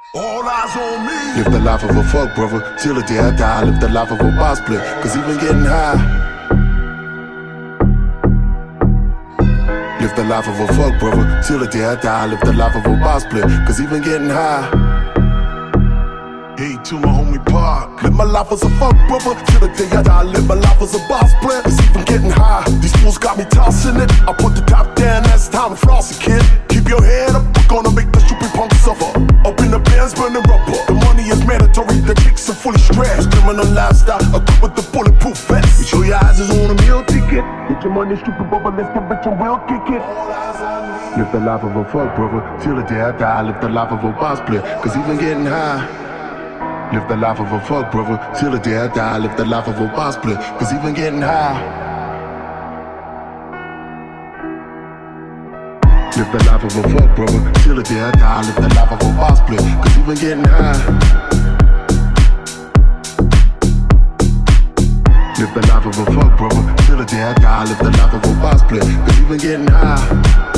All eyes on me. Live the life of a fuck brother till the day I die. Live the life of a boss player, cause even getting high. Live the life of a fuck brother till the day I die. Live the life of a boss player, cause even getting high. Hey, to my homie Park. Live my life as a fuck brother till the day I die. Live my life as a boss player, cause even getting high. These fools got me tossing it. I put the top down, that's time to floss it, kid. Keep your head up, we're gonna make the stupid punk suffer. Up in the bands, burning rubber. The money is mandatory, the chicks are fully stressed. Criminal lifestyle, equipped with the bulletproof vest. Make sure your eyes is on a meal ticket. Get your money, stupid brother, let's get rich and we'll kick it. Live the life of a fuck brother till the day I die. Live the life of a boss player, cause even getting high. Live the life of a fuck brother till the day I die. Live the life of a boss player, cause even getting high. Live the life of a fuck brother till the day I die. Live the life of a boss player, cause even getting high. Live the life of a fuck brother till the day I die. Live the life of a boss player, cause even getting high.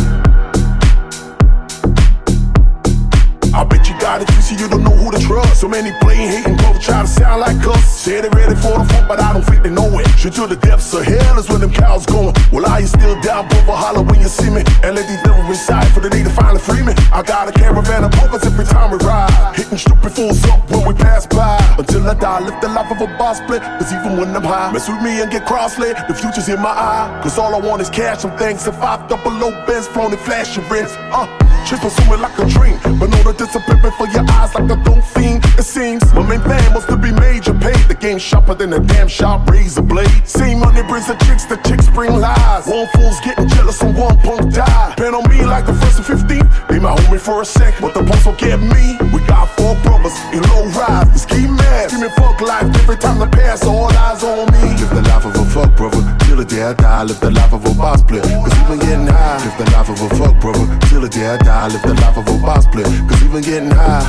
I bet you got it twisted, you don't know who to trust. So many playing, hating, both try to sound like us. Say they ready for the funk, but I don't think they know it. Shit to the depths of hell is where them cows going. Well, are you still down, brother? Holler when you see me. And let these devils reside for the day to finally free me. I got a caravan of brothers every time we ride. Hitting stupid fools up when we pass by. Until I die, live the life of a boss player. Cause even when I'm high, mess with me and get cross-laid, the future's in my eye. Cause all I want is cash and things. And 5 double low beds, flown and flashing rents. Shit consuming like a dream. But know that this a pimpin' for your eyes like a dope fiend. It seems my main fan must to be major paid. The game sharper than a damn sharp razor blade. Same money brings the chicks bring lies. One fool's getting jealous and one punk die. Pen on me like the 1st and 15th. Be my homie for a sec, but the boss will get me. We got 4 brothers in low rise. The ski mad, screaming fuck life every time the pass. All eyes on me. Live the life of a fuck brother till the day I die. Live the life of a boss player, cause even getting high. Live the life of a fuck brother till the day I die. Live the life of a boss player, cause even getting high.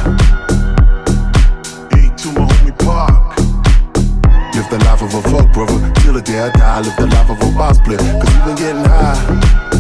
Hey, to my homie Park. Live the life of a fuck brother till the day I die. Live the life of a boss player, cause even getting high.